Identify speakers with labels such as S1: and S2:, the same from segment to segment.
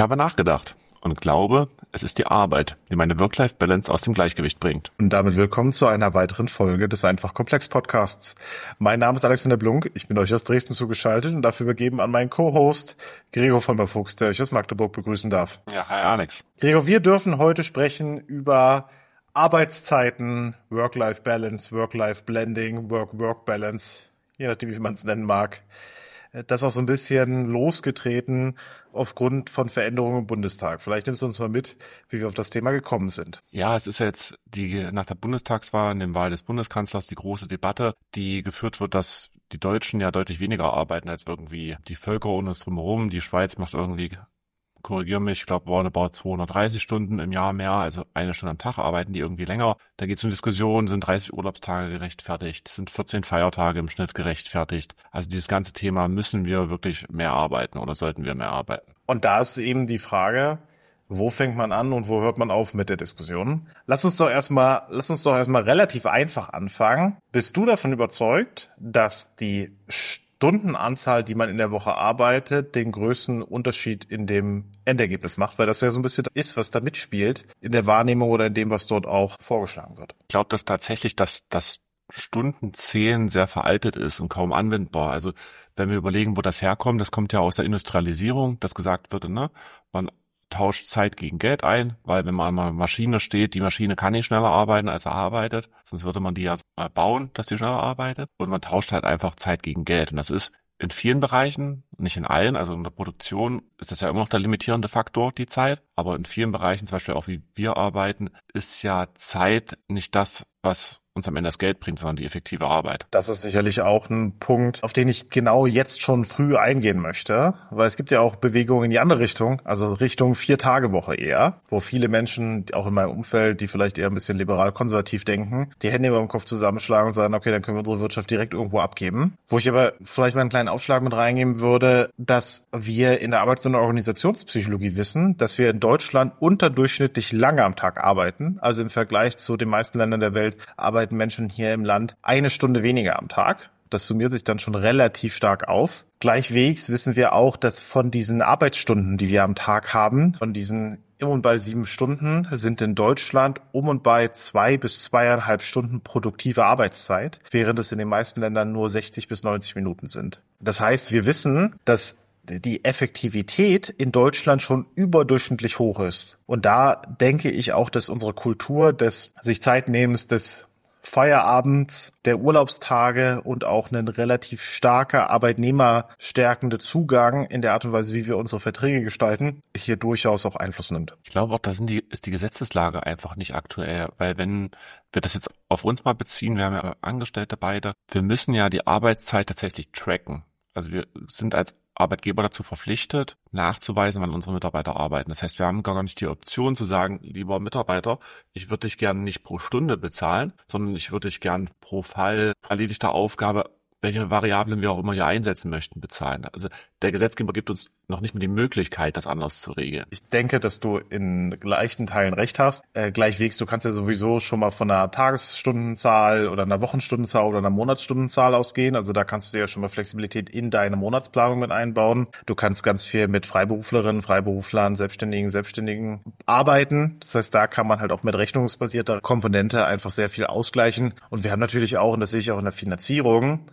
S1: habe nachgedacht und glaube, es ist die Arbeit, die meine Work-Life-Balance aus dem Gleichgewicht bringt.
S2: Und damit willkommen zu einer weiteren Folge des Einfach-Komplex-Podcasts. Mein Name ist Alexander Blunk, ich bin euch aus Dresden zugeschaltet und dafür übergeben an meinen Co-Host Gregor von der Fuchs, der euch aus Magdeburg begrüßen darf.
S1: Ja, hi Alex.
S2: Gregor, wir dürfen heute sprechen über Arbeitszeiten, Work-Life-Balance, Work-Life-Blending, Work-Work-Balance, je nachdem, wie man es nennen mag. Das auch so ein bisschen losgetreten aufgrund von Veränderungen im Bundestag. Vielleicht nimmst du uns mal mit, wie wir auf das Thema gekommen sind.
S1: Ja, es ist ja jetzt nach der Bundestagswahl, in der Wahl des Bundeskanzlers, die große Debatte, die geführt wird, dass die Deutschen ja deutlich weniger arbeiten als irgendwie die Völker um uns drumherum. Die Schweiz macht irgendwie, korrigiere mich, ich glaube, roundabout 230 Stunden im Jahr mehr, also eine Stunde am Tag arbeiten die irgendwie länger. Da geht es um Diskussionen, sind 30 Urlaubstage gerechtfertigt, sind 14 Feiertage im Schnitt gerechtfertigt. Also dieses ganze Thema, müssen wir wirklich mehr arbeiten oder sollten wir mehr arbeiten?
S2: Und da ist eben die Frage, wo fängt man an und wo hört man auf mit der Diskussion? Lass uns doch erstmal relativ einfach anfangen. Bist du davon überzeugt, dass die Stundenanzahl, die man in der Woche arbeitet, den größten Unterschied in dem Endergebnis macht, weil das ja so ein bisschen ist, was da mitspielt in der Wahrnehmung oder in dem, was dort auch vorgeschlagen wird?
S1: Ich glaube, dass tatsächlich das Stundenzählen sehr veraltet ist und kaum anwendbar. Also wenn wir überlegen, wo das herkommt, das kommt ja aus der Industrialisierung, dass gesagt wird, ne, man tauscht Zeit gegen Geld ein, weil wenn man an einer Maschine steht, die Maschine kann nicht schneller arbeiten, als er arbeitet, sonst würde man die ja bauen, dass die schneller arbeitet, und man tauscht halt einfach Zeit gegen Geld. Und das ist in vielen Bereichen, nicht in allen, also in der Produktion ist das ja immer noch der limitierende Faktor, die Zeit, aber in vielen Bereichen, zum Beispiel auch wie wir arbeiten, ist ja Zeit nicht das, was uns am Ende das Geld bringt, sondern die effektive Arbeit.
S2: Das ist sicherlich auch ein Punkt, auf den ich genau jetzt schon früh eingehen möchte, weil es gibt ja auch Bewegungen in die andere Richtung, also Richtung 4-Tage-Woche eher, wo viele Menschen, auch in meinem Umfeld, die vielleicht eher ein bisschen liberal-konservativ denken, die Hände über dem Kopf zusammenschlagen und sagen, okay, dann können wir unsere Wirtschaft direkt irgendwo abgeben. Wo ich aber vielleicht mal einen kleinen Aufschlag mit reingeben würde, dass wir in der Arbeits- und Organisationspsychologie wissen, dass wir in Deutschland unterdurchschnittlich lange am Tag arbeiten, also im Vergleich zu den meisten Ländern der Welt arbeiten Menschen hier im Land 1 Stunde weniger am Tag. Das summiert sich dann schon relativ stark auf. Gleichwegs wissen wir auch, dass von diesen Arbeitsstunden, die wir am Tag haben, von diesen und bei 7 Stunden sind in Deutschland und bei 2 bis 2,5 Stunden produktive Arbeitszeit, während es in den meisten Ländern nur 60 bis 90 Minuten sind. Das heißt, wir wissen, dass die Effektivität in Deutschland schon überdurchschnittlich hoch ist. Und da denke ich auch, dass unsere Kultur des sich Zeitnehmens, des Feierabends, der Urlaubstage und auch ein relativ starker arbeitnehmerstärkende Zugang in der Art und Weise, wie wir unsere Verträge gestalten, hier durchaus auch Einfluss nimmt.
S1: Ich glaube auch, ist die Gesetzeslage einfach nicht aktuell, weil wenn wir das jetzt auf uns mal beziehen, wir haben ja Angestellte beide, wir müssen ja die Arbeitszeit tatsächlich tracken. Also wir sind als Arbeitgeber dazu verpflichtet, nachzuweisen, wann unsere Mitarbeiter arbeiten. Das heißt, wir haben gar nicht die Option zu sagen, lieber Mitarbeiter, ich würde dich gerne nicht pro Stunde bezahlen, sondern ich würde dich gern pro Fall erledigter Aufgabe, welche Variablen wir auch immer hier einsetzen möchten, bezahlen. Also der Gesetzgeber gibt uns noch nicht mehr die Möglichkeit, das anders zu regeln.
S2: Ich denke, dass du in leichten Teilen recht hast. Gleichwegs, du kannst ja sowieso schon mal von einer Tagesstundenzahl oder einer Wochenstundenzahl oder einer Monatsstundenzahl ausgehen. Also da kannst du ja schon mal Flexibilität in deine Monatsplanung mit einbauen. Du kannst ganz viel mit Freiberuflerinnen, Freiberuflern, Selbstständigen arbeiten. Das heißt, da kann man halt auch mit rechnungsbasierter Komponente einfach sehr viel ausgleichen. Und wir haben natürlich auch, und das sehe ich auch in der Finanzierung,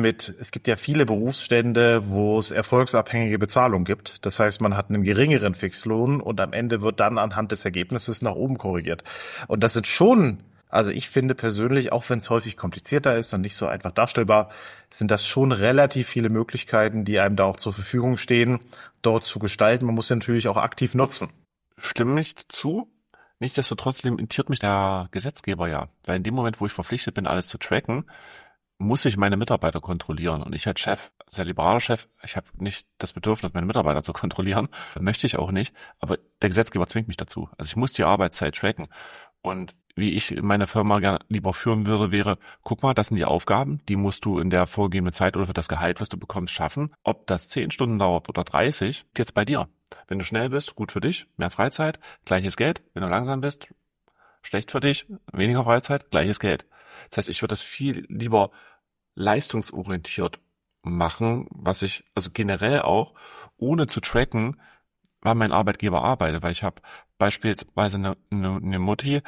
S2: es gibt ja viele Berufsstände, wo es erfolgsabhängige Bezahlung gibt. Das heißt, man hat einen geringeren Fixlohn und am Ende wird dann anhand des Ergebnisses nach oben korrigiert. Und das sind schon, also ich finde persönlich, auch wenn es häufig komplizierter ist und nicht so einfach darstellbar, sind das schon relativ viele Möglichkeiten, die einem da auch zur Verfügung stehen, dort zu gestalten. Man muss sie natürlich auch aktiv nutzen.
S1: Stimme ich zu? Nichtsdestotrotz limitiert mich der Gesetzgeber ja. Weil in dem Moment, wo ich verpflichtet bin, alles zu tracken, muss ich meine Mitarbeiter kontrollieren. Und ich als Chef, sehr liberaler Chef, ich habe nicht das Bedürfnis, meine Mitarbeiter zu kontrollieren. Möchte ich auch nicht. Aber der Gesetzgeber zwingt mich dazu. Also ich muss die Arbeitszeit tracken. Und wie ich meine Firma gerne lieber führen würde, wäre, guck mal, das sind die Aufgaben, die musst du in der vorgegebenen Zeit oder für das Gehalt, was du bekommst, schaffen. Ob das 10 Stunden dauert oder 30, jetzt bei dir. Wenn du schnell bist, gut für dich, mehr Freizeit, gleiches Geld. Wenn du langsam bist, schlecht für dich, weniger Freizeit, gleiches Geld. Das heißt, ich würde das viel lieber leistungsorientiert machen, was ich, also generell auch, ohne zu tracken, wann mein Arbeitgeber arbeitet, weil ich habe beispielsweise eine Mutti,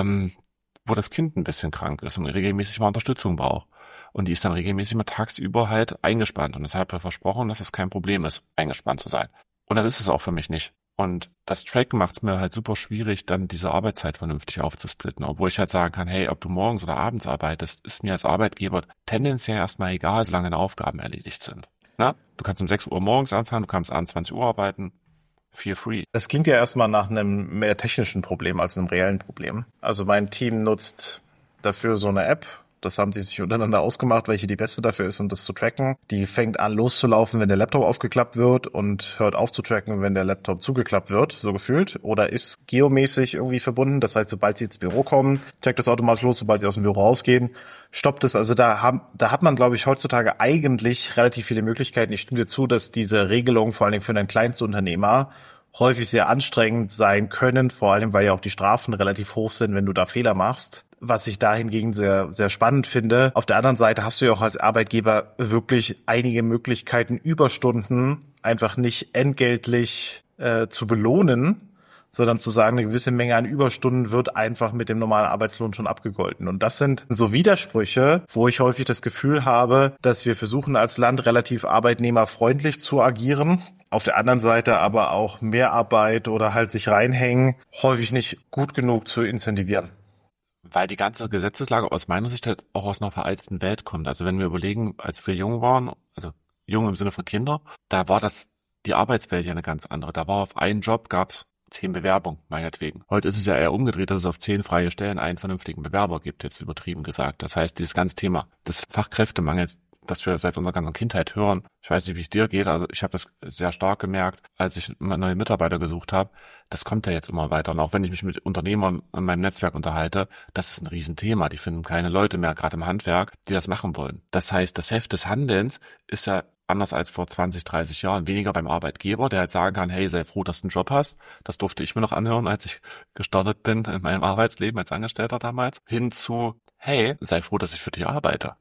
S1: wo das Kind ein bisschen krank ist und regelmäßig mal Unterstützung braucht. Und die ist dann regelmäßig mal tagsüber halt eingespannt. Und deshalb habe ich versprochen, dass es kein Problem ist, eingespannt zu sein. Und das ist es auch für mich nicht. Und das Tracken macht es mir halt super schwierig, dann diese Arbeitszeit vernünftig aufzusplitten. Obwohl ich halt sagen kann, hey, ob du morgens oder abends arbeitest, ist mir als Arbeitgeber tendenziell erstmal egal, solange deine Aufgaben erledigt sind. Na, du kannst um 6 Uhr morgens anfangen, du kannst abends 20 Uhr arbeiten. Feel free.
S2: Das klingt ja erstmal nach einem mehr technischen Problem als einem reellen Problem. Also mein Team nutzt dafür so eine App. Das haben sie sich untereinander ausgemacht, welche die beste dafür ist, um das zu tracken. Die fängt an loszulaufen, wenn der Laptop aufgeklappt wird und hört auf zu tracken, wenn der Laptop zugeklappt wird, so gefühlt. Oder ist geomäßig irgendwie verbunden. Das heißt, sobald sie ins Büro kommen, checkt das automatisch los. Sobald sie aus dem Büro rausgehen, stoppt es. Also da hat man, glaube ich, heutzutage eigentlich relativ viele Möglichkeiten. Ich stimme dir zu, dass diese Regelungen vor allen Dingen für einen Kleinstunternehmer häufig sehr anstrengend sein können, vor allem weil ja auch die Strafen relativ hoch sind, wenn du da Fehler machst. Was ich da hingegen sehr, sehr spannend finde. Auf der anderen Seite hast du ja auch als Arbeitgeber wirklich einige Möglichkeiten, Überstunden einfach nicht entgeltlich zu belohnen, sondern zu sagen, eine gewisse Menge an Überstunden wird einfach mit dem normalen Arbeitslohn schon abgegolten. Und das sind so Widersprüche, wo ich häufig das Gefühl habe, dass wir versuchen als Land relativ arbeitnehmerfreundlich zu agieren. Auf der anderen Seite aber auch Mehrarbeit oder halt sich reinhängen, häufig nicht gut genug zu incentivieren.
S1: Weil die ganze Gesetzeslage aus meiner Sicht halt auch aus einer veralteten Welt kommt. Also wenn wir überlegen, als wir jung waren, also jung im Sinne von Kinder, da war die Arbeitswelt ja eine ganz andere. Da war auf einen Job gab's 10 Bewerbungen, meinetwegen. Heute ist es ja eher umgedreht, dass es auf 10 freie Stellen einen vernünftigen Bewerber gibt, jetzt übertrieben gesagt. Das heißt, dieses ganze Thema des Fachkräftemangels, das wir seit unserer ganzen Kindheit hören. Ich weiß nicht, wie es dir geht, also ich habe das sehr stark gemerkt, als ich neue Mitarbeiter gesucht habe. Das kommt ja jetzt immer weiter. Und auch wenn ich mich mit Unternehmern in meinem Netzwerk unterhalte, das ist ein Riesenthema. Die finden keine Leute mehr, gerade im Handwerk, die das machen wollen. Das heißt, das Heft des Handelns ist ja anders als vor 20, 30 Jahren. Weniger beim Arbeitgeber, der halt sagen kann, hey, sei froh, dass du einen Job hast. Das durfte ich mir noch anhören, als ich gestartet bin in meinem Arbeitsleben als Angestellter damals. Hin zu, hey, sei froh, dass ich für dich arbeite.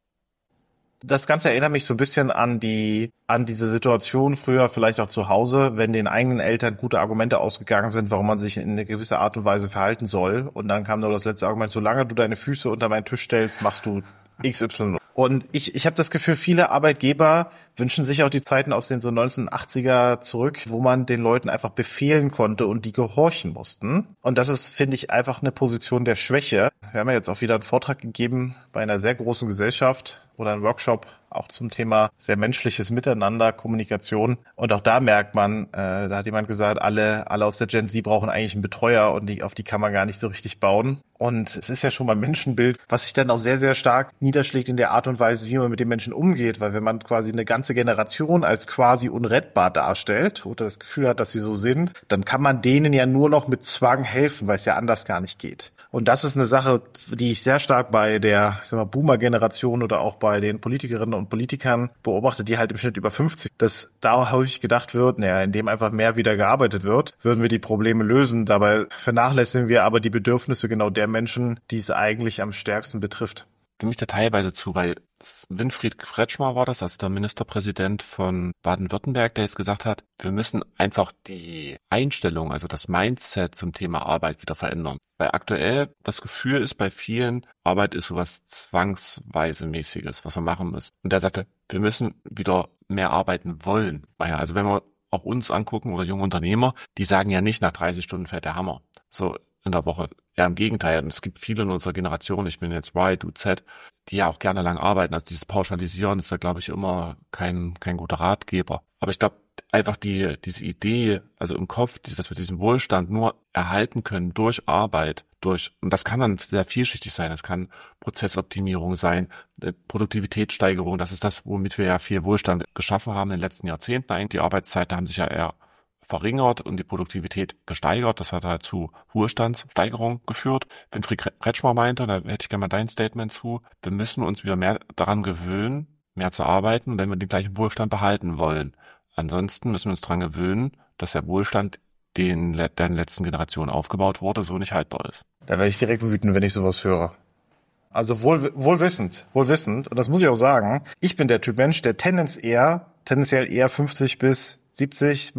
S2: Das Ganze erinnert mich so ein bisschen an diese Situation früher, vielleicht auch zu Hause, wenn den eigenen Eltern gute Argumente ausgegangen sind, warum man sich in eine gewisse Art und Weise verhalten soll. Und dann kam nur das letzte Argument, solange du deine Füße unter meinen Tisch stellst, machst du XY. Und ich habe das Gefühl, viele Arbeitgeber wünschen sich auch die Zeiten aus den so 1980er zurück, wo man den Leuten einfach befehlen konnte und die gehorchen mussten. Und das ist, finde ich, einfach eine Position der Schwäche. Wir haben ja jetzt auch wieder einen Vortrag gegeben bei einer sehr großen Gesellschaft oder einen Workshop auch zum Thema sehr menschliches Miteinander, Kommunikation. Und auch da merkt man, da hat jemand gesagt, alle aus der Gen Z brauchen eigentlich einen Betreuer und auf die kann man gar nicht so richtig bauen. Und es ist ja schon mal ein Menschenbild, was sich dann auch sehr, sehr stark niederschlägt in der Art und Weise, wie man mit den Menschen umgeht. Weil wenn man quasi eine ganze Generation als quasi unrettbar darstellt oder das Gefühl hat, dass sie so sind, dann kann man denen ja nur noch mit Zwang helfen, weil es ja anders gar nicht geht. Und das ist eine Sache, die ich sehr stark bei der, ich sag mal, Boomer-Generation oder auch bei den Politikerinnen und Politikern beobachte, die halt im Schnitt über 50, dass da häufig gedacht wird, naja, indem einfach mehr wieder gearbeitet wird, würden wir die Probleme lösen. Dabei vernachlässigen wir aber die Bedürfnisse genau der Menschen, die es eigentlich am stärksten betrifft.
S1: Stimme ich da teilweise zu, weil Winfried Kretschmer war das, also der Ministerpräsident von Baden-Württemberg, der jetzt gesagt hat, wir müssen einfach die Einstellung, also das Mindset zum Thema Arbeit wieder verändern. Weil aktuell das Gefühl ist bei vielen, Arbeit ist sowas zwangsweise mäßiges, was wir machen müssen. Und der sagte, wir müssen wieder mehr arbeiten wollen. Naja, also wenn wir auch uns angucken oder junge Unternehmer, die sagen ja nicht, nach 30 Stunden fährt der Hammer. So in der Woche. Eher im Gegenteil. Und es gibt viele in unserer Generation, ich bin jetzt Y, du Z, die ja auch gerne lang arbeiten. Also dieses Pauschalisieren ist da, glaube ich, immer kein guter Ratgeber. Aber ich glaube, einfach diese Idee, also im Kopf, dass wir diesen Wohlstand nur erhalten können durch Arbeit, und das kann dann sehr vielschichtig sein. Es kann Prozessoptimierung sein, Produktivitätssteigerung. Das ist das, womit wir ja viel Wohlstand geschaffen haben in den letzten Jahrzehnten. Eigentlich die Arbeitszeiten haben sich ja eher verringert und die Produktivität gesteigert. Das hat halt zu Ruhestandssteigerung geführt. Winfried Kretschmer meinte, da hätte ich gerne mal dein Statement zu, wir müssen uns wieder mehr daran gewöhnen, mehr zu arbeiten, wenn wir den gleichen Wohlstand behalten wollen. Ansonsten müssen wir uns daran gewöhnen, dass der Wohlstand, der in den letzten Generationen aufgebaut wurde, so nicht haltbar ist.
S2: Da werde ich direkt wütend, wenn ich sowas höre. Also wohlwissend. Und das muss ich auch sagen. Ich bin der Typ Mensch, der tendenziell eher 50 bis 70,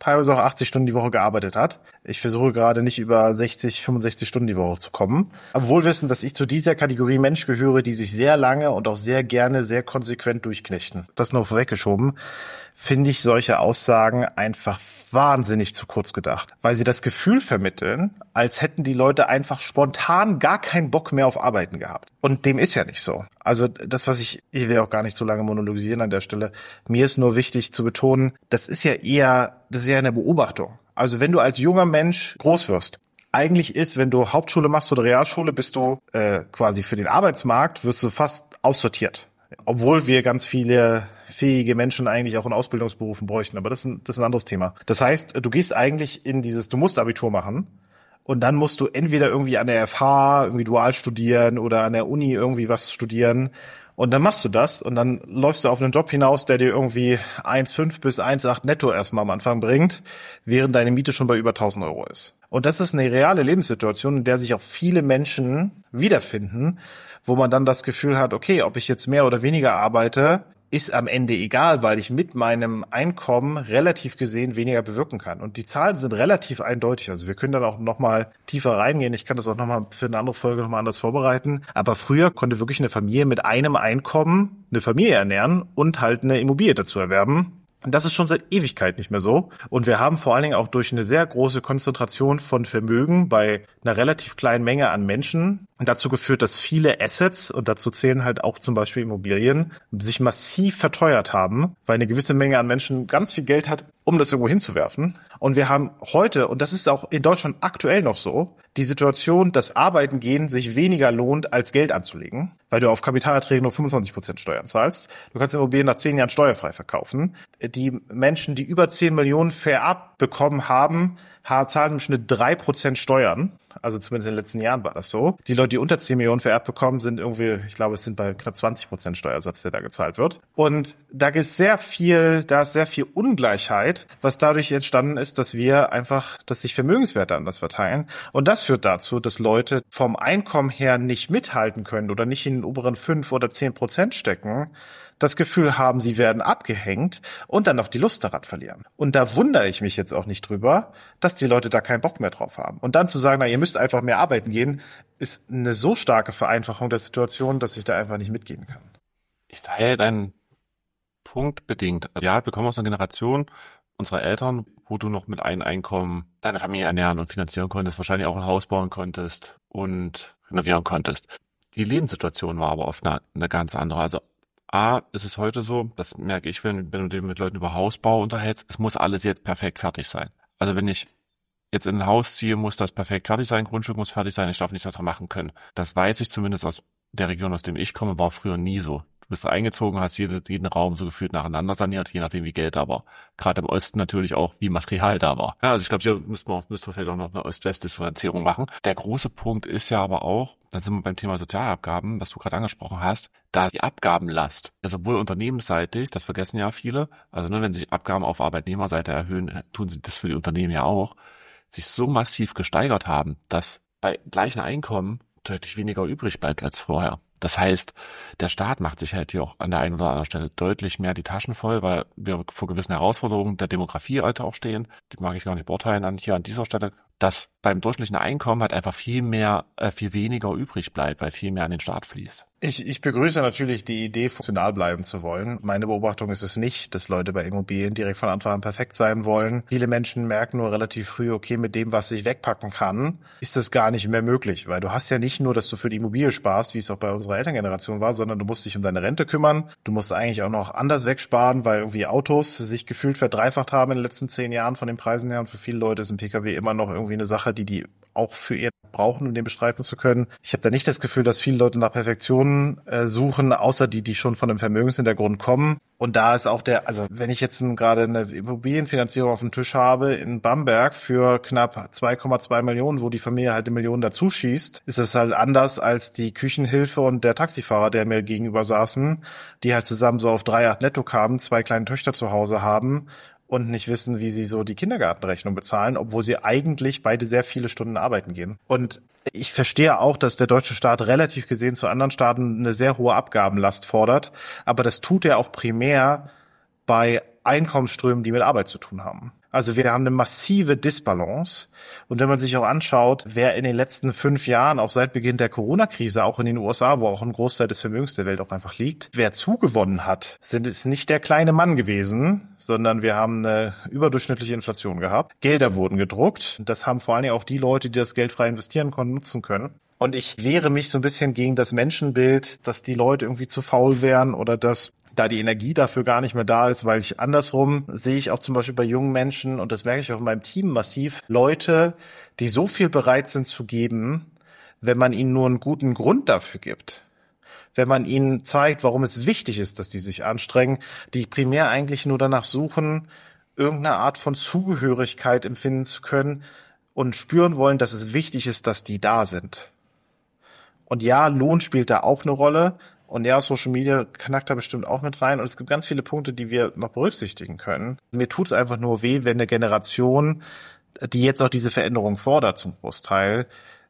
S2: teilweise auch 80 Stunden die Woche gearbeitet hat. Ich versuche gerade nicht über 60, 65 Stunden die Woche zu kommen. Aber wohl wissen, dass ich zu dieser Kategorie Mensch gehöre, die sich sehr lange und auch sehr gerne, sehr konsequent durchknechten. Das nur vorweggeschoben, finde ich solche Aussagen einfach wahnsinnig zu kurz gedacht, weil sie das Gefühl vermitteln, als hätten die Leute einfach spontan gar keinen Bock mehr auf Arbeiten gehabt. Und dem ist ja nicht so. Also das, ich will auch gar nicht so lange monologisieren an der Stelle, mir ist nur wichtig zu betonen, das ist ja eine Beobachtung. Also wenn du als junger Mensch groß wirst, eigentlich ist, wenn du Hauptschule machst oder Realschule, bist du quasi für den Arbeitsmarkt, wirst du fast aussortiert. Obwohl wir ganz viele fähige Menschen eigentlich auch in Ausbildungsberufen bräuchten. Aber das ist ein anderes Thema. Das heißt, du gehst eigentlich du musst Abitur machen. Und dann musst du entweder irgendwie an der FH irgendwie dual studieren oder an der Uni irgendwie was studieren. Und dann machst du das und dann läufst du auf einen Job hinaus, der dir irgendwie 1,5 bis 1,8 netto erstmal am Anfang bringt, während deine Miete schon bei über 1.000 Euro ist. Und das ist eine reale Lebenssituation, in der sich auch viele Menschen wiederfinden, wo man dann das Gefühl hat, okay, ob ich jetzt mehr oder weniger arbeite, ist am Ende egal, weil ich mit meinem Einkommen relativ gesehen weniger bewirken kann. Und die Zahlen sind relativ eindeutig. Also wir können dann auch nochmal tiefer reingehen. Ich kann das auch nochmal für eine andere Folge nochmal anders vorbereiten. Aber früher konnte wirklich eine Familie mit einem Einkommen eine Familie ernähren und halt eine Immobilie dazu erwerben. Und das ist schon seit Ewigkeit nicht mehr so. Und wir haben vor allen Dingen auch durch eine sehr große Konzentration von Vermögen bei einer relativ kleinen Menge an Menschen dazu geführt, dass viele Assets, und dazu zählen halt auch zum Beispiel Immobilien, sich massiv verteuert haben, weil eine gewisse Menge an Menschen ganz viel Geld hat, um das irgendwo hinzuwerfen. Und wir haben heute, und das ist auch in Deutschland aktuell noch so, die Situation, dass Arbeiten gehen sich weniger lohnt, als Geld anzulegen, weil du auf Kapitalerträge nur 25% Steuern zahlst. Du kannst Immobilien nach 10 Jahren steuerfrei verkaufen. Die Menschen, die über 10 Millionen vererbt bekommen haben, zahlen im Schnitt 3% Steuern. Also zumindest in den letzten Jahren war das so. Die Leute, die unter 10 Millionen vererbt bekommen, sind irgendwie, ich glaube, es sind bei knapp 20% Steuersatz, der da gezahlt wird. Und da ist sehr viel Ungleichheit, was dadurch entstanden ist, dass sich Vermögenswerte anders verteilen. Und das führt dazu, dass Leute vom Einkommen her nicht mithalten können oder nicht in den oberen 5 oder 10% stecken, das Gefühl haben, sie werden abgehängt und dann noch die Lust daran verlieren. Und da wundere ich mich jetzt auch nicht drüber, dass die Leute da keinen Bock mehr drauf haben. Und dann zu sagen, ihr müsst einfach mehr arbeiten gehen, ist eine so starke Vereinfachung der Situation, dass ich da einfach nicht mitgehen kann.
S1: Ich teile deinen Punkt bedingt. Ja, wir kommen aus einer Generation unserer Eltern, wo du noch mit einem Einkommen deine Familie ernähren und finanzieren konntest, wahrscheinlich auch ein Haus bauen konntest und renovieren konntest. Die Lebenssituation war aber oft eine ganz andere. Also ist es heute so, das merke ich, wenn du dich mit Leuten über Hausbau unterhältst, es muss alles jetzt perfekt fertig sein. Also wenn ich jetzt in ein Haus ziehe, muss das perfekt fertig sein, Grundstück muss fertig sein, ich darf nichts daran machen können. Das weiß ich zumindest aus der Region, aus dem ich komme, war früher nie so. Du bist eingezogen, hast jeden Raum so gefühlt nacheinander saniert, je nachdem wie Geld da war. Gerade im Osten natürlich auch, wie Material da war. Ja, also ich glaube, hier müssten wir vielleicht auch noch eine Ost-West-Differenzierung machen. Der große Punkt ist ja aber auch, dann sind wir beim Thema Sozialabgaben, was du gerade angesprochen hast, da die Abgabenlast, ja sowohl unternehmensseitig, das vergessen ja viele, also nur wenn sich Abgaben auf Arbeitnehmerseite erhöhen, tun sie das für die Unternehmen ja auch, sich so massiv gesteigert haben, dass bei gleichen Einkommen deutlich weniger übrig bleibt als vorher. Das heißt, der Staat macht sich halt hier auch an der einen oder anderen Stelle deutlich mehr die Taschen voll, weil wir vor gewissen Herausforderungen der Demografie halt auch stehen. Die mag ich gar nicht beurteilen hier an dieser Stelle, dass beim durchschnittlichen Einkommen halt einfach viel weniger übrig bleibt, weil viel mehr an den Staat fließt.
S2: Ich begrüße natürlich die Idee, funktional bleiben zu wollen. Meine Beobachtung ist es nicht, dass Leute bei Immobilien direkt von Anfang an perfekt sein wollen. Viele Menschen merken nur relativ früh, okay, mit dem, was ich wegpacken kann, ist das gar nicht mehr möglich. Weil du hast ja nicht nur, dass du für die Immobilie sparst, wie es auch bei unserer Elterngeneration war, sondern du musst dich um deine Rente kümmern. Du musst eigentlich auch noch anders wegsparen, weil irgendwie Autos sich gefühlt verdreifacht haben in den letzten 10 Jahren von den Preisen her. Und für viele Leute ist ein Pkw immer noch irgendwie eine Sache, die auch für ihr brauchen, um den bestreiten zu können. Ich habe da nicht das Gefühl, dass viele Leute nach Perfektion suchen, außer die schon von einem Vermögenshintergrund kommen. Und da ist auch also wenn ich jetzt gerade eine Immobilienfinanzierung auf dem Tisch habe in Bamberg für knapp 2,2 Millionen, wo die Familie halt 1 Million dazu schießt, ist es halt anders als die Küchenhilfe und der Taxifahrer, der mir gegenüber saßen, die halt zusammen so auf 3,8 netto kamen, 2 kleine Töchter zu Hause haben und nicht wissen, wie sie so die Kindergartenrechnung bezahlen, obwohl sie eigentlich beide sehr viele Stunden arbeiten gehen. Und ich verstehe auch, dass der deutsche Staat relativ gesehen zu anderen Staaten eine sehr hohe Abgabenlast fordert, aber das tut er auch primär bei Einkommensströmen, die mit Arbeit zu tun haben. Also wir haben eine massive Disbalance. Und wenn man sich auch anschaut, wer in den letzten 5 Jahren, auch seit Beginn der Corona-Krise, auch in den USA, wo auch ein Großteil des Vermögens der Welt auch einfach liegt, wer zugewonnen hat, ist nicht der kleine Mann gewesen, sondern wir haben eine überdurchschnittliche Inflation gehabt. Gelder wurden gedruckt. Das haben vor allen Dingen auch die Leute, die das Geld frei investieren konnten, nutzen können. Und ich wehre mich so ein bisschen gegen das Menschenbild, dass die Leute irgendwie zu faul wären oder dass da die Energie dafür gar nicht mehr da ist, weil ich andersrum sehe ich auch zum Beispiel bei jungen Menschen, und das merke ich auch in meinem Team massiv, Leute, die so viel bereit sind zu geben, wenn man ihnen nur einen guten Grund dafür gibt. Wenn man ihnen zeigt, warum es wichtig ist, dass die sich anstrengen, die primär eigentlich nur danach suchen, irgendeine Art von Zugehörigkeit empfinden zu können und spüren wollen, dass es wichtig ist, dass die da sind. Und ja, Lohn spielt da auch eine Rolle. Und ja, Social Media knackt da bestimmt auch mit rein. Und es gibt ganz viele Punkte, die wir noch berücksichtigen können. Mir tut es einfach nur weh, wenn eine Generation, die jetzt auch diese Veränderung fordert zum Großteil,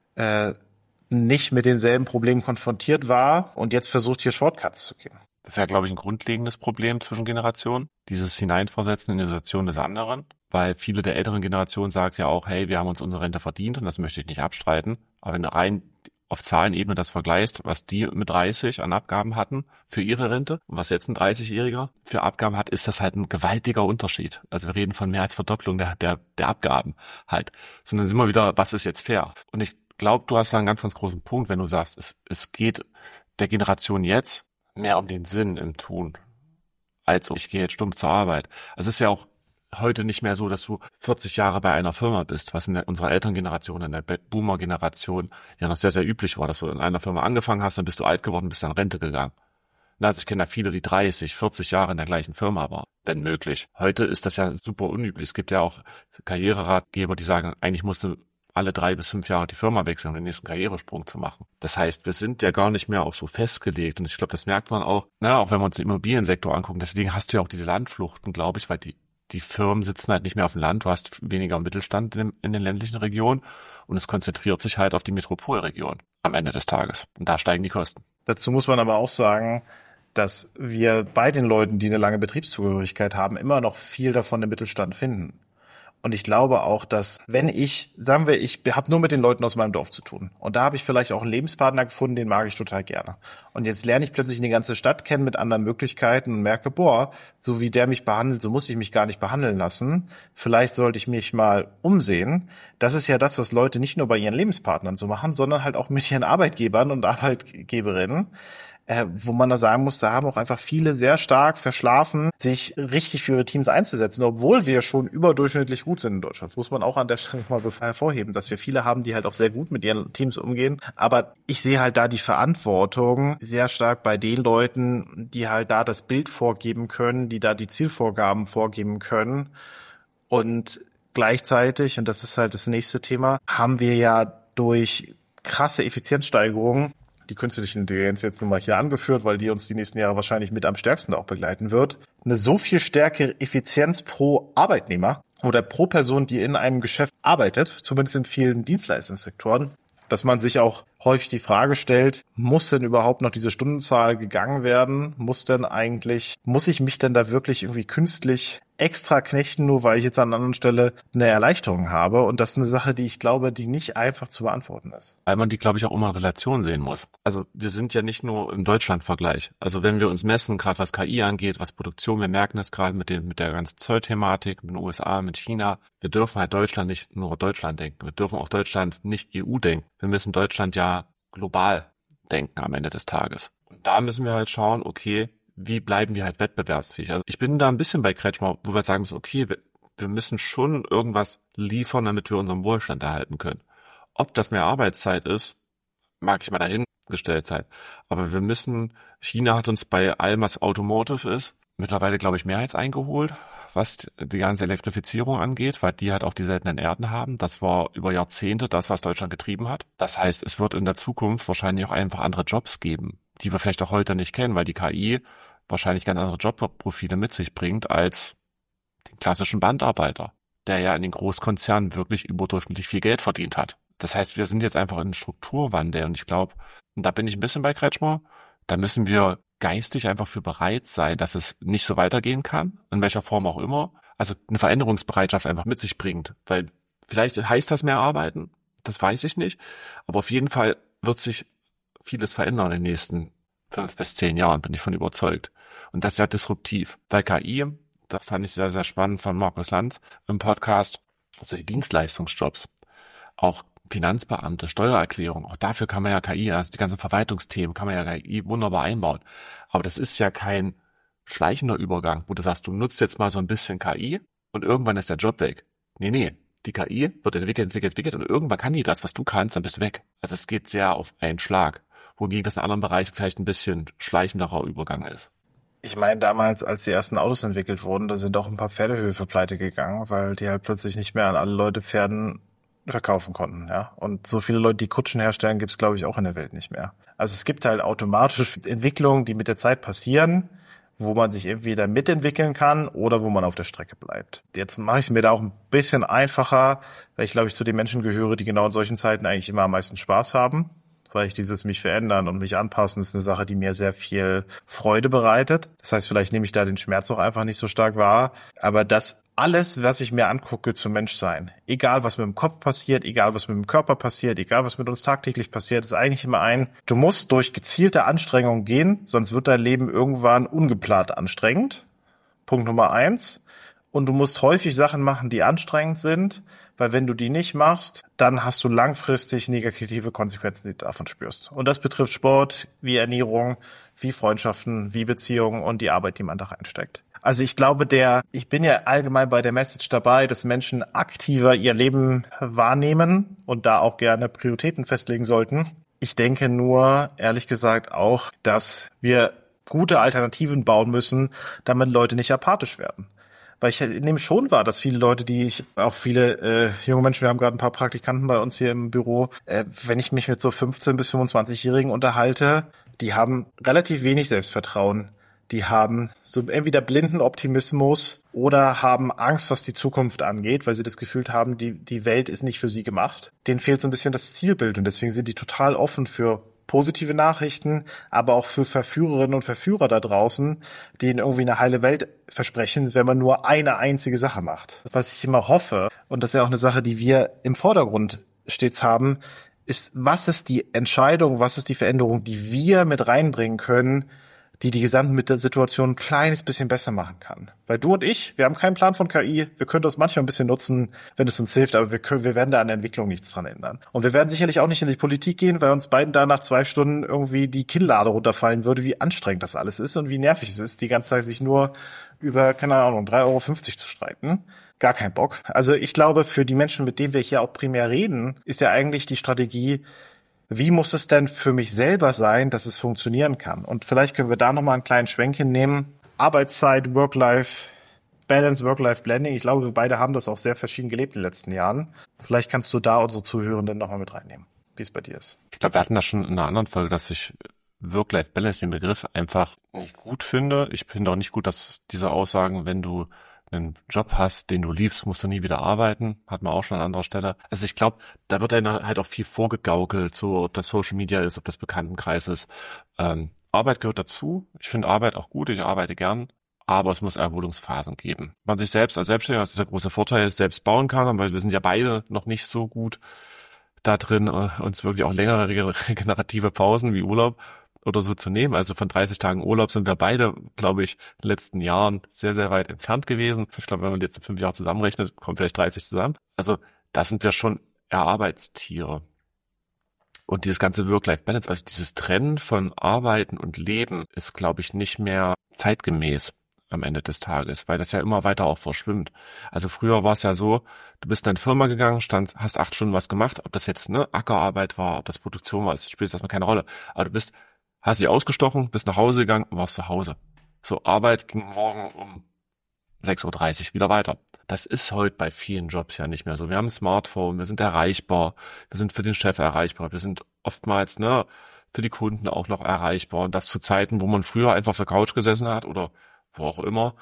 S2: nicht mit denselben Problemen konfrontiert war und jetzt versucht, hier Shortcuts zu gehen.
S1: Das ist ja, glaube ich, ein grundlegendes Problem zwischen Generationen. Dieses Hineinversetzen in die Situation des anderen. Weil viele der älteren Generationen sagen ja auch, hey, wir haben uns unsere Rente verdient und das möchte ich nicht abstreiten. Aber wenn du rein auf Zahlenebene das vergleichst, was die mit 30 an Abgaben hatten für ihre Rente und was jetzt ein 30-Jähriger für Abgaben hat, ist das halt ein gewaltiger Unterschied. Also wir reden von mehr als Verdopplung der Abgaben halt. Sondern sind wir wieder, was ist jetzt fair? Und ich glaube, du hast da einen ganz, ganz großen Punkt, wenn du sagst, es geht der Generation jetzt mehr um den Sinn im Tun, als ich gehe jetzt stumpf zur Arbeit. Also es ist ja auch heute nicht mehr so, dass du 40 Jahre bei einer Firma bist, was in unserer Elterngeneration, in der Boomer-Generation ja noch sehr, sehr üblich war, dass du in einer Firma angefangen hast, dann bist du alt geworden, bist dann in Rente gegangen. Also ich kenne da viele, die 30, 40 Jahre in der gleichen Firma waren, wenn möglich. Heute ist das ja super unüblich. Es gibt ja auch Karriereratgeber, die sagen, eigentlich musst du alle 3 bis 5 Jahre die Firma wechseln, um den nächsten Karrieresprung zu machen. Das heißt, wir sind ja gar nicht mehr auch so festgelegt. Und ich glaube, das merkt man auch, auch wenn wir uns den Immobiliensektor angucken. Deswegen hast du ja auch diese Landfluchten, glaube ich, weil die Firmen sitzen halt nicht mehr auf dem Land, du hast weniger Mittelstand in den ländlichen Regionen und es konzentriert sich halt auf die Metropolregion am Ende des Tages. Und da steigen die Kosten.
S2: Dazu muss man aber auch sagen, dass wir bei den Leuten, die eine lange Betriebszugehörigkeit haben, immer noch viel davon im Mittelstand finden. Und ich glaube auch, dass ich habe nur mit den Leuten aus meinem Dorf zu tun. Und da habe ich vielleicht auch einen Lebenspartner gefunden, den mag ich total gerne. Und jetzt lerne ich plötzlich eine ganze Stadt kennen mit anderen Möglichkeiten und merke, so wie der mich behandelt, so muss ich mich gar nicht behandeln lassen. Vielleicht sollte ich mich mal umsehen. Das ist ja das, was Leute nicht nur bei ihren Lebenspartnern so machen, sondern halt auch mit ihren Arbeitgebern und Arbeitgeberinnen. Wo man da sagen muss, da haben auch einfach viele sehr stark verschlafen, sich richtig für ihre Teams einzusetzen, obwohl wir schon überdurchschnittlich gut sind in Deutschland. Das muss man auch an der Stelle mal hervorheben, dass wir viele haben, die halt auch sehr gut mit ihren Teams umgehen. Aber ich sehe halt da die Verantwortung sehr stark bei den Leuten, die halt da das Bild vorgeben können, die da die Zielvorgaben vorgeben können. Und gleichzeitig, und das ist halt das nächste Thema, haben wir ja durch krasse Effizienzsteigerungen, die künstliche Intelligenz jetzt nun mal hier angeführt, weil die uns die nächsten Jahre wahrscheinlich mit am stärksten auch begleiten wird, eine so viel stärkere Effizienz pro Arbeitnehmer oder pro Person, die in einem Geschäft arbeitet, zumindest in vielen Dienstleistungssektoren, dass man sich auch häufig die Frage stellt, muss denn überhaupt noch diese Stundenzahl gegangen werden? Muss ich mich denn da wirklich irgendwie künstlich extra knechten, nur weil ich jetzt an einer anderen Stelle eine Erleichterung habe? Und das ist eine Sache, die ich glaube, die nicht einfach zu beantworten ist.
S1: Weil man die, glaube ich, auch immer in Relation sehen muss. Also wir sind ja nicht nur im Deutschland-Vergleich. Also wenn wir uns messen, gerade was KI angeht, was Produktion, wir merken das gerade mit der ganzen Zollthematik, mit den USA, mit China. Wir dürfen halt Deutschland nicht nur Deutschland denken. Wir dürfen auch Deutschland nicht EU denken. Wir müssen Deutschland ja global denken am Ende des Tages. Und da müssen wir halt schauen, okay, wie bleiben wir halt wettbewerbsfähig? Also ich bin da ein bisschen bei Kretschmer, wo wir sagen müssen, okay, wir müssen schon irgendwas liefern, damit wir unseren Wohlstand erhalten können. Ob das mehr Arbeitszeit ist, mag ich mal dahingestellt sein. Aber China hat uns bei allem, was Automotive ist, mittlerweile, glaube ich, mehr als eingeholt, was die ganze Elektrifizierung angeht, weil die halt auch die seltenen Erden haben. Das war über Jahrzehnte das, was Deutschland getrieben hat. Das heißt, es wird in der Zukunft wahrscheinlich auch einfach andere Jobs geben, die wir vielleicht auch heute nicht kennen, weil die KI wahrscheinlich ganz andere Jobprofile mit sich bringt als den klassischen Bandarbeiter, der ja in den Großkonzernen wirklich überdurchschnittlich viel Geld verdient hat. Das heißt, wir sind jetzt einfach in einem Strukturwandel und ich glaube, und da bin ich ein bisschen bei Kretschmer, da müssen wir geistig einfach für bereit sein, dass es nicht so weitergehen kann, in welcher Form auch immer. Also eine Veränderungsbereitschaft einfach mit sich bringt, weil vielleicht heißt das mehr arbeiten, das weiß ich nicht, aber auf jeden Fall wird sich vieles verändern in den nächsten 5 bis 10 Jahren, bin ich von überzeugt. Und das ist ja disruptiv, weil KI, das fand ich sehr, sehr spannend von Markus Lanz im Podcast, also die Dienstleistungsjobs, auch Finanzbeamte, Steuererklärung, auch dafür kann man ja KI, also die ganzen Verwaltungsthemen kann man ja KI wunderbar einbauen. Aber das ist ja kein schleichender Übergang, wo du sagst, du nutzt jetzt mal so ein bisschen KI und irgendwann ist der Job weg. Nee, die KI wird entwickelt und irgendwann kann die das, was du kannst, dann bist du weg. Also es geht sehr auf einen Schlag, wohingegen das in anderen Bereichen vielleicht ein bisschen schleichenderer Übergang ist.
S2: Ich meine, damals, als die ersten Autos entwickelt wurden, da sind auch ein paar Pferdehöfe pleite gegangen, weil die halt plötzlich nicht mehr an alle Leute Pferden verkaufen konnten, ja. Und so viele Leute, die Kutschen herstellen, gibt's, glaube ich, auch in der Welt nicht mehr. Also es gibt halt automatisch Entwicklungen, die mit der Zeit passieren, wo man sich entweder mitentwickeln kann oder wo man auf der Strecke bleibt. Jetzt mache ich es mir da auch ein bisschen einfacher, weil ich, glaube ich, zu den Menschen gehöre, die genau in solchen Zeiten eigentlich immer am meisten Spaß haben. Weil ich dieses mich verändern und mich anpassen ist eine Sache, die mir sehr viel Freude bereitet. Das heißt, vielleicht nehme ich da den Schmerz auch einfach nicht so stark wahr. Aber das alles, was ich mir angucke zum Menschsein, egal was mit dem Kopf passiert, egal was mit dem Körper passiert, egal was mit uns tagtäglich passiert, ist eigentlich immer du musst durch gezielte Anstrengung gehen, sonst wird dein Leben irgendwann ungeplant anstrengend. Punkt Nummer 1. Und du musst häufig Sachen machen, die anstrengend sind, weil wenn du die nicht machst, dann hast du langfristig negative Konsequenzen, die du davon spürst. Und das betrifft Sport, wie Ernährung, wie Freundschaften, wie Beziehungen und die Arbeit, die man da reinsteckt. Also ich glaube, ich bin ja allgemein bei der Message dabei, dass Menschen aktiver ihr Leben wahrnehmen und da auch gerne Prioritäten festlegen sollten. Ich denke nur, ehrlich gesagt auch, dass wir gute Alternativen bauen müssen, damit Leute nicht apathisch werden. Weil ich nehme schon wahr, dass viele Leute, viele junge Menschen, wir haben gerade ein paar Praktikanten bei uns hier im Büro, wenn ich mich mit so 15- bis 25-Jährigen unterhalte, die haben relativ wenig Selbstvertrauen. Die haben so entweder blinden Optimismus oder haben Angst, was die Zukunft angeht, weil sie das Gefühl haben, die Welt ist nicht für sie gemacht. Denen fehlt so ein bisschen das Zielbild und deswegen sind die total offen für positive Nachrichten, aber auch für Verführerinnen und Verführer da draußen, die ihnen irgendwie eine heile Welt versprechen, wenn man nur eine einzige Sache macht. Was ich immer hoffe, und das ist ja auch eine Sache, die wir im Vordergrund stets haben, ist, was ist die Entscheidung, was ist die Veränderung, die wir mit reinbringen können, die gesamte Situation ein kleines bisschen besser machen kann. Weil du und ich, wir haben keinen Plan von KI, wir können das manchmal ein bisschen nutzen, wenn es uns hilft, aber wir werden da an der Entwicklung nichts dran ändern. Und wir werden sicherlich auch nicht in die Politik gehen, weil uns beiden da nach 2 Stunden irgendwie die Kinnlade runterfallen würde, wie anstrengend das alles ist und wie nervig es ist, die ganze Zeit sich nur über, keine Ahnung, 3,50 € zu streiten. Gar kein Bock. Also ich glaube, für die Menschen, mit denen wir hier auch primär reden, ist ja eigentlich die Strategie, wie muss es denn für mich selber sein, dass es funktionieren kann? Und vielleicht können wir da nochmal einen kleinen Schwenk hinnehmen. Arbeitszeit, Work-Life-Balance, Work-Life-Blending. Ich glaube, wir beide haben das auch sehr verschieden gelebt in den letzten Jahren. Vielleicht kannst du da unsere Zuhörenden nochmal mit reinnehmen, wie es bei dir ist.
S1: Ich glaube, wir hatten das schon in einer anderen Folge, dass ich Work-Life-Balance, den Begriff, einfach nicht gut finde. Ich finde auch nicht gut, dass diese Aussagen, wenn du einen Job hast, den du liebst, musst du nie wieder arbeiten. Hat man auch schon an anderer Stelle. Also ich glaube, da wird einem halt auch viel vorgegaukelt, so ob das Social Media ist, ob das Bekanntenkreis ist. Arbeit gehört dazu. Ich finde Arbeit auch gut, ich arbeite gern. Aber es muss Erholungsphasen geben. Man sich selbst als Selbstständiger, das ist der große Vorteil, selbst bauen kann, weil wir sind ja beide noch nicht so gut da drin, uns wirklich auch längere regenerative Pausen wie Urlaub oder so zu nehmen. Also von 30 Tagen Urlaub sind wir beide, glaube ich, in den letzten Jahren sehr, sehr weit entfernt gewesen. Ich glaube, wenn man jetzt 5 Jahre zusammenrechnet, kommen vielleicht 30 zusammen. Also da sind wir schon eher Arbeitstiere. Und dieses ganze Work-Life-Balance, also dieses Trennen von Arbeiten und Leben ist, glaube ich, nicht mehr zeitgemäß am Ende des Tages, weil das ja immer weiter auch verschwimmt. Also früher war es ja so, du bist in deine Firma gegangen, hast 8 Stunden was gemacht, ob das jetzt Ackerarbeit war, ob das Produktion war, das spielt erstmal keine Rolle. Aber du hast dich ausgestochen, bist nach Hause gegangen und warst zu Hause. So, Arbeit ging morgen um 6:30 Uhr wieder weiter. Das ist heute bei vielen Jobs ja nicht mehr so. Wir haben ein Smartphone, wir sind erreichbar, wir sind für den Chef erreichbar, wir sind oftmals für die Kunden auch noch erreichbar. Und das zu Zeiten, wo man früher einfach auf der Couch gesessen hat oder wo auch immer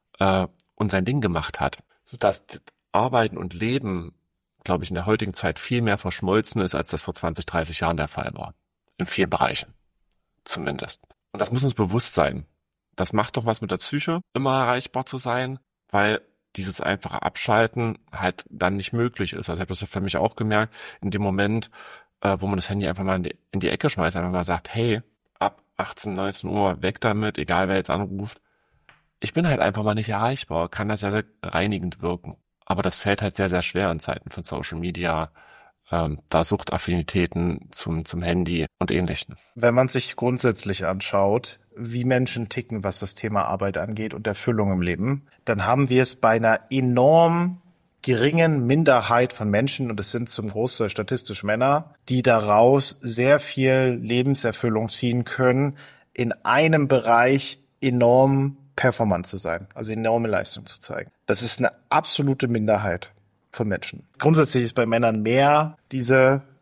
S1: und sein Ding gemacht hat. Sodass Arbeiten und Leben, glaube ich, in der heutigen Zeit viel mehr verschmolzen ist, als das vor 20, 30 Jahren der Fall war. In vielen Bereichen. Zumindest. Und das muss uns bewusst sein. Das macht doch was mit der Psyche, immer erreichbar zu sein, weil dieses einfache Abschalten halt dann nicht möglich ist. Also ich habe das für mich auch gemerkt, in dem Moment, wo man das Handy einfach mal in die Ecke schmeißt, einfach mal sagt, hey, ab 18, 19 Uhr weg damit, egal wer jetzt anruft. Ich bin halt einfach mal nicht erreichbar, kann das sehr, sehr reinigend wirken. Aber das fällt halt sehr, sehr schwer in Zeiten von Social Media, da Suchtaffinitäten zum Handy und Ähnlichem.
S2: Wenn man sich grundsätzlich anschaut, wie Menschen ticken, was das Thema Arbeit angeht und Erfüllung im Leben, dann haben wir es bei einer enorm geringen Minderheit von Menschen, und es sind zum Großteil statistisch Männer, die daraus sehr viel Lebenserfüllung ziehen können, in einem Bereich enorm performant zu sein, also enorme Leistung zu zeigen. Das ist eine absolute Minderheit von Menschen. Grundsätzlich ist bei Männern ist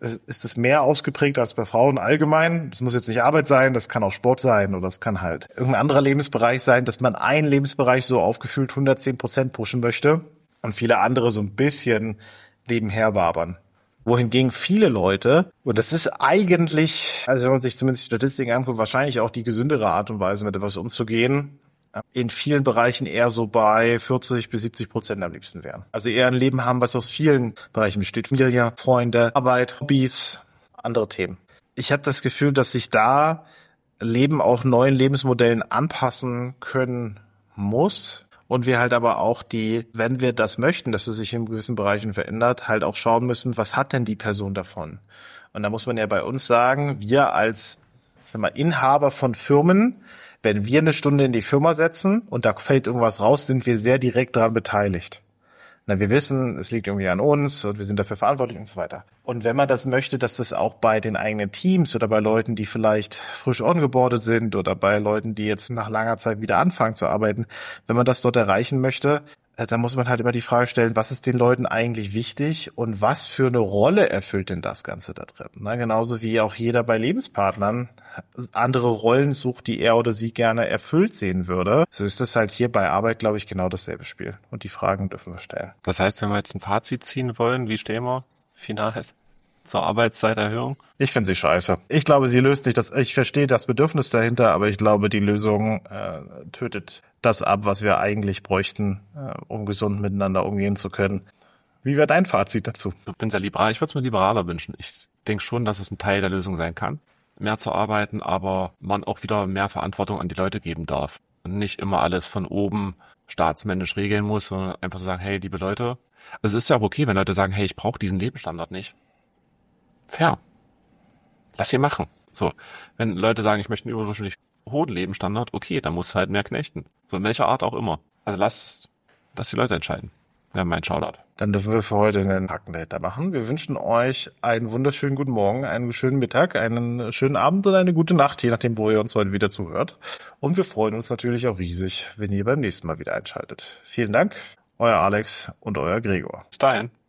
S2: es mehr ausgeprägt als bei Frauen allgemein. Das muss jetzt nicht Arbeit sein, das kann auch Sport sein oder das kann halt irgendein anderer Lebensbereich sein, dass man einen Lebensbereich so aufgefühlt 110% pushen möchte und viele andere so ein bisschen nebenher wabern. Wohingegen viele Leute, und das ist eigentlich, also wenn man sich zumindest die Statistiken anguckt, wahrscheinlich auch die gesündere Art und Weise, mit etwas umzugehen, in vielen Bereichen eher so bei 40-70% am liebsten wären. Also eher ein Leben haben, was aus vielen Bereichen besteht. Familie, Freunde, Arbeit, Hobbys, andere Themen. Ich habe das Gefühl, dass sich da Leben auch neuen Lebensmodellen anpassen können muss. Und wir halt aber auch wenn wir das möchten, dass es sich in gewissen Bereichen verändert, halt auch schauen müssen, was hat denn die Person davon? Und da muss man ja bei uns sagen, wir als Inhaber von Firmen, wenn wir eine Stunde in die Firma setzen und da fällt irgendwas raus, sind wir sehr direkt daran beteiligt. Wir wissen, es liegt irgendwie an uns und wir sind dafür verantwortlich und so weiter. Und wenn man das möchte, dass das auch bei den eigenen Teams oder bei Leuten, die vielleicht frisch ongeboardet sind oder bei Leuten, die jetzt nach langer Zeit wieder anfangen zu arbeiten, wenn man das dort erreichen möchte, dann muss man halt immer die Frage stellen, was ist den Leuten eigentlich wichtig und was für eine Rolle erfüllt denn das Ganze da drin? Genauso wie auch jeder bei Lebenspartnern andere Rollen sucht, die er oder sie gerne erfüllt sehen würde. So ist das halt hier bei Arbeit, glaube ich, genau dasselbe Spiel. Und die Fragen dürfen wir stellen.
S1: Das heißt, wenn wir jetzt ein Fazit ziehen wollen, wie stehen wir final zur Arbeitszeiterhöhung?
S2: Ich finde sie scheiße. Ich glaube, sie löst nicht ich verstehe das Bedürfnis dahinter, aber ich glaube, die Lösung tötet das ab, was wir eigentlich bräuchten, um gesund miteinander umgehen zu können. Wie wäre dein Fazit dazu?
S1: Ich bin sehr liberal. Ich würde es mir liberaler wünschen. Ich denke schon, dass es ein Teil der Lösung sein kann, mehr zu arbeiten, aber man auch wieder mehr Verantwortung an die Leute geben darf. Und nicht immer alles von oben staatsmännisch regeln muss, sondern einfach so sagen, hey, liebe Leute, es ist ja auch okay, wenn Leute sagen, hey, ich brauche diesen Lebensstandard nicht. Fair. Lass sie machen. So, wenn Leute sagen, ich möchte einen überdurchschnittlich hohen Lebensstandard, okay, dann musst du halt mehr knechten. So in welcher Art auch immer. Also lass die Leute entscheiden. Ja, mein Shoutout.
S2: Dann dürfen wir für heute einen Haken dahinter machen. Wir wünschen euch einen wunderschönen guten Morgen, einen schönen Mittag, einen schönen Abend und eine gute Nacht, je nachdem, wo ihr uns heute wieder zuhört. Und wir freuen uns natürlich auch riesig, wenn ihr beim nächsten Mal wieder einschaltet. Vielen Dank, euer Alex und euer Gregor.
S1: Bis dahin.